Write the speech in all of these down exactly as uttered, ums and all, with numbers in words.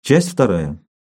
Часть вторая.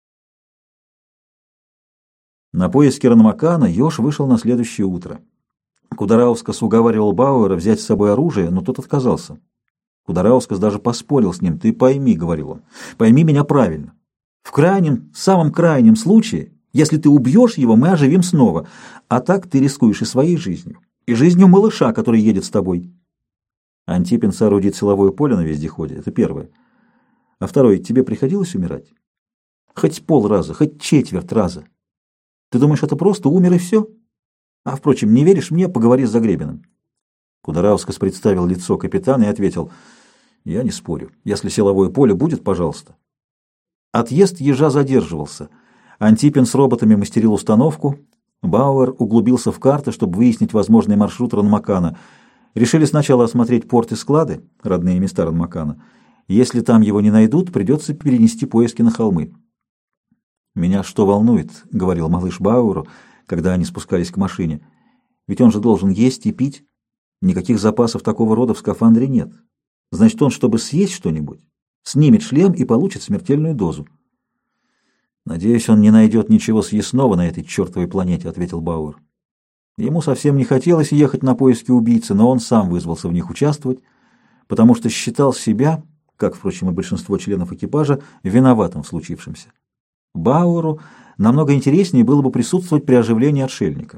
На поиски Ранмакана Йош вышел на следующее утро. Кудараускас уговаривал Бауэра взять с собой оружие, но тот отказался. Кудараускас даже поспорил с ним. «Ты пойми», — говорил он, — «пойми меня правильно. В крайнем, самом крайнем случае, если ты убьешь его, мы оживим снова, а так ты рискуешь и своей жизнью, и жизнью малыша, который едет с тобой». Антипин соорудит силовое поле на вездеходе, это первое. А второе, тебе приходилось умирать? Хоть полраза, хоть четверть раза. Ты думаешь, это просто умер и все? А, впрочем, не веришь мне, поговори с Загребиным. Кудараускас представил лицо капитана и ответил: я не спорю. Если силовое поле будет, пожалуйста. Отъезд ежа задерживался. Антипин с роботами мастерил установку. Бауэр углубился в карты, чтобы выяснить возможный маршрут Ранмакана. Решили сначала осмотреть порт и склады, родные места Ранмакана. Если там его не найдут, придется перенести поиски на холмы. «Меня что волнует?» — говорил малыш Бауэру, когда они спускались к машине. «Ведь он же должен есть и пить. Никаких запасов такого рода в скафандре нет. Значит, он, чтобы съесть что-нибудь, снимет шлем и получит смертельную дозу». «Надеюсь, он не найдет ничего съестного на этой чертовой планете», — ответил Бауэр. Ему совсем не хотелось ехать на поиски убийцы, но он сам вызвался в них участвовать, потому что считал себя, как, впрочем, и большинство членов экипажа, виноватым в случившемся. Бауэру намного интереснее было бы присутствовать при оживлении отшельника.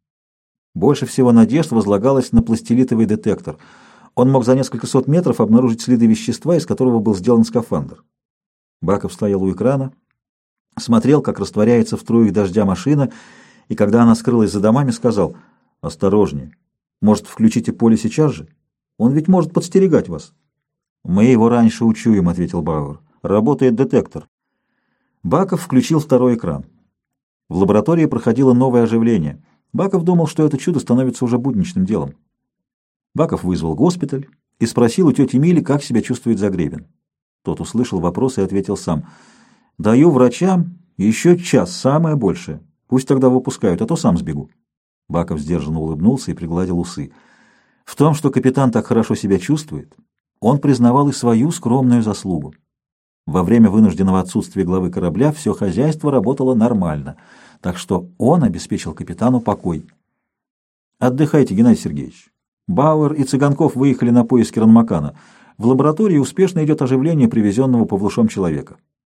Больше всего надежд возлагалось на пластилитовый детектор. Он мог за несколько сот метров обнаружить следы вещества, из которого был сделан скафандр. Баков стоял у экрана, смотрел, как растворяется в струях дождя машина, и когда она скрылась за домами, сказал: «Осторожнее. Может, включите поле сейчас же? Он ведь может подстерегать вас». «Мы его раньше учуем», — ответил Бауэр. «Работает детектор». Баков включил второй экран. В лаборатории проходило новое оживление. Баков думал, что это чудо становится уже будничным делом. Баков вызвал госпиталь и спросил у тети Мили, как себя чувствует Загребин. Тот услышал вопрос и ответил сам: «Даю врачам еще час, самое большее. Пусть тогда выпускают, а то сам сбегу». Баков сдержанно улыбнулся и пригладил усы. В том, что капитан так хорошо себя чувствует, он признавал и свою скромную заслугу. Во время вынужденного отсутствия главы корабля все хозяйство работало нормально, так что он обеспечил капитану покой. «Отдыхайте, Геннадий Сергеевич. Бауэр и Цыганков выехали на поиски Ранмакана. В лаборатории успешно идет оживление привезенного Павлушом человека.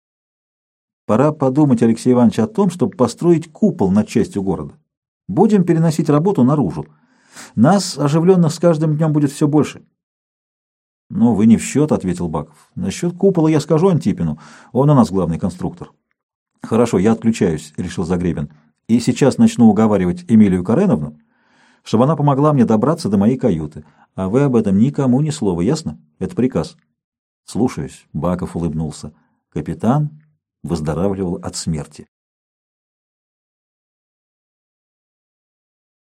Пора подумать, Алексей Иванович, о том, чтобы построить купол над частью города. Будем переносить работу наружу. Нас, оживленных, с каждым днем будет все больше». «Ну, вы не в счет», — ответил Баков. «Насчет купола я скажу Антипину. Он у нас главный конструктор». «Хорошо, я отключаюсь», — решил Загребин. «И сейчас начну уговаривать Эмилию Кареновну, чтобы она помогла мне добраться до моей каюты. А вы об этом никому ни слова, ясно? Это приказ». «Слушаюсь», — Баков улыбнулся. Капитан выздоравливал от смерти.